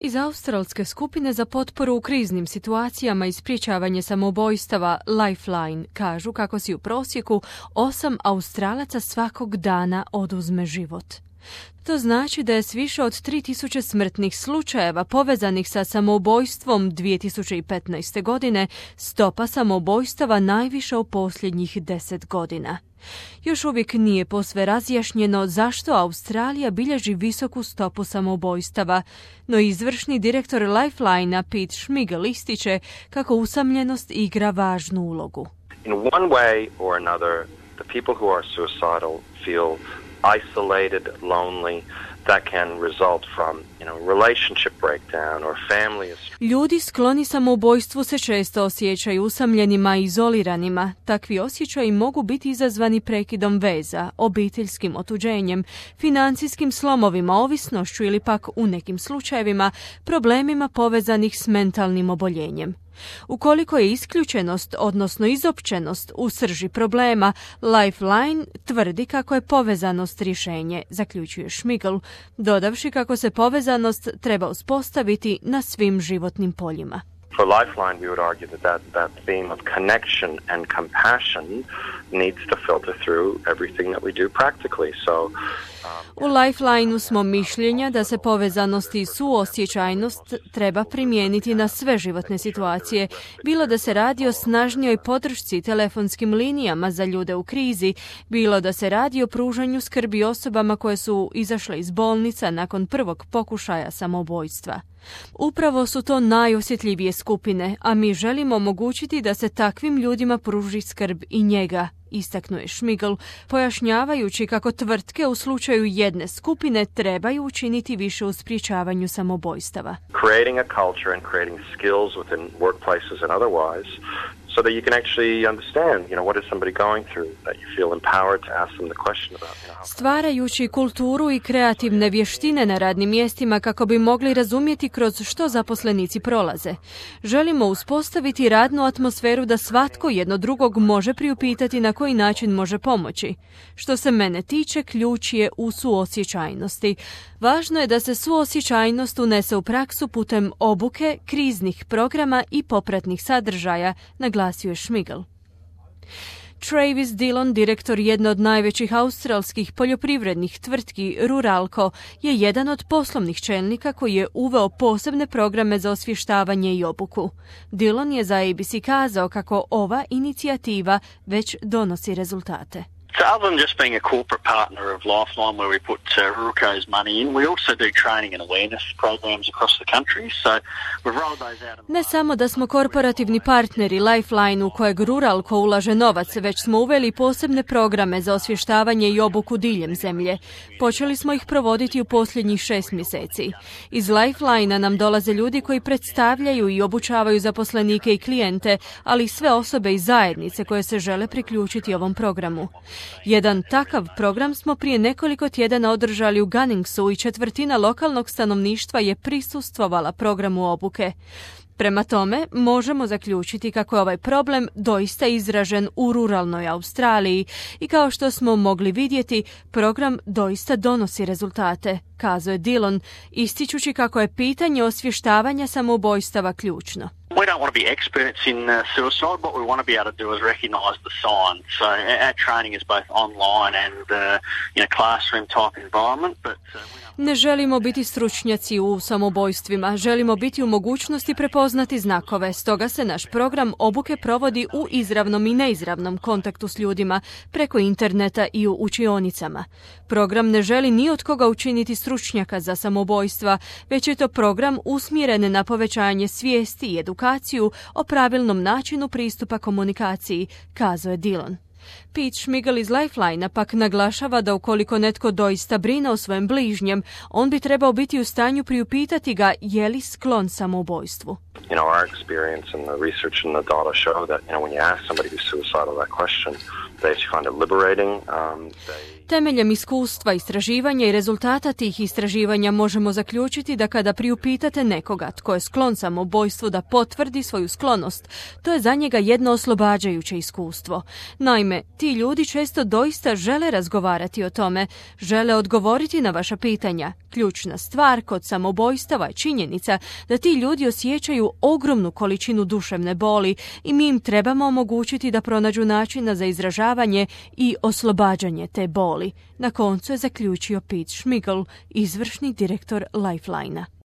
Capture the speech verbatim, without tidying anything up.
Iz australske skupine za potporu u kriznim situacijama i sprječavanje samoubojstava Lifeline kažu kako si u prosjeku osam Australaca svakog dana oduzme život. To znači da je s više od tri tisuće smrtnih slučajeva povezanih sa samoubojstvom dvije tisuće petnaeste. godine stopa samoubojstava najviša u posljednjih deset godina. Još uvijek nije posve razjašnjeno zašto Australija bilježi visoku stopu samoubojstava, no izvršni direktor Lifeline-a Pete Schmigel ističe kako usamljenost igra važnu ulogu. In one way or another, the people who are suicidal feel isolated, lonely. That can result from, you know, relationship breakdown or family. Ljudi skloni samoubojstvu se često osjećaju usamljenima i izoliranima. Takvi osjećaji mogu biti izazvani prekidom veza, obiteljskim otuđenjem, financijskim slomovima, ovisnošću ili pak u nekim slučajevima problemima povezanih s mentalnim oboljenjem. Ukoliko je isključenost, odnosno izopćenost u srži problema, Lifeline tvrdi kako je povezanost rješenje, zaključuje Schmigel, dodavši kako se povezanost treba uspostaviti na svim životnim poljima. For Lifeline, we would argue that, that that theme of connection and compassion needs to filter through everything that we do practically. So, um, U Lifeline-u smo mišljenja da se povezanost i suosjećajnost treba primijeniti na sve životne situacije, bilo da se radi o snažnijoj podršci telefonskim linijama za ljude u krizi, bilo da se radi o pružanju skrbi osobama koje su izašle iz bolnica nakon prvog pokušaja samoubojstva. Upravo su to najosjetljivije skupine, a mi želimo omogućiti da se takvim ljudima pruži skrb i njega, istaknuje Schmigel, pojašnjavajući kako tvrtke u slučaju jedne skupine trebaju učiniti više u sprječavanju samoubojstava. Creating a culture and creating skills within workplaces and otherwise, so that you can actually understand, you know, what is somebody going through, that you feel empowered to ask them the question about, you know, how... Stvarajući kulturu i kreativne vještine na radnim mjestima kako bi mogli razumjeti kroz što zaposlenici prolaze. Želimo uspostaviti radnu atmosferu da svatko jedno drugog može priupitati na koji način može pomoći. Što se mene tiče, ključ je u suosjećajnosti. Važno je da se suosjećajnost unese u praksu putem obuke, kriznih programa i popratnih sadržaja, naglasio je Schmigel. Travis Dillon, direktor jedne od najvećih australskih poljoprivrednih tvrtki Ruralco, je jedan od poslovnih čelnika koji je uveo posebne programe za osvještavanje i obuku. Dillon je za A B C kazao kako ova inicijativa već donosi rezultate. So other than just being a corporate partner of Lifeline where we put uh, Ruralco's money in, we also do training and awareness programs across the country. So we've rolled those out. Ne samo da smo korporativni partneri Lifeline u kojeg Ruralco ulaže novac, već smo uveli posebne programe za osvještavanje i obuku diljem zemlje. Počeli smo ih provoditi u posljednjih šest mjeseci. Iz Lifeline-a nam dolaze ljudi koji predstavljaju i obučavaju zaposlenike i klijente, ali i sve osobe iz zajednice koje se žele priključiti ovom programu. Jedan takav program smo prije nekoliko tjedana održali u Gunningsu i četvrtina lokalnog stanovništva je prisustvovala programu obuke. Prema tome, možemo zaključiti kako je ovaj problem doista izražen u ruralnoj Australiji i kao što smo mogli vidjeti, program doista donosi rezultate, kazao je Dillon, ističući kako je pitanje osvještavanja samoubojstava ključno. We don't want to be experts in uh, suicide. What we want to be able to do is recognise the signs. So our training is both online and uh, you know, classroom type environment. But uh, we don't... Ne želimo biti stručnjaci u samoubojstvima, želimo biti u mogućnosti prepoznati znakove, stoga se naš program obuke provodi u izravnom i neizravnom kontaktu s ljudima, preko interneta i u učionicama. Program ne želi ni od koga učiniti stručnjaka za samoubojstva, već je to program usmjeren na povećanje svijesti i edukaciju o pravilnom načinu pristupa komunikaciji, kazao je Dillon. Pete Schmigel iz Lifeline-a pak naglašava da ukoliko netko doista brine o svojem bližnjem, on bi trebao biti u stanju priupitati ga je li sklon samoubojstvu. You know, our experience and the research and the data show that, you know, when you ask somebody who's suicidal that question, they actually find it liberating. Um, they... Temeljem iskustva, istraživanja i rezultata tih istraživanja možemo zaključiti da kada priupitate nekoga tko je sklon samoubojstvu da potvrdi svoju sklonost, to je za njega jedno oslobađajuće iskustvo. Naime, ti ljudi često doista žele razgovarati o tome, žele odgovoriti na vaša pitanja. Ključna stvar kod samoubojstava je činjenica da ti ljudi osjećaju ogromnu količinu duševne boli i mi im trebamo omogućiti da pronađu načina za izražavanje i oslobađanje te boli. Na koncu je zaključio Pete Schmigel, izvršni direktor Lifeline-a.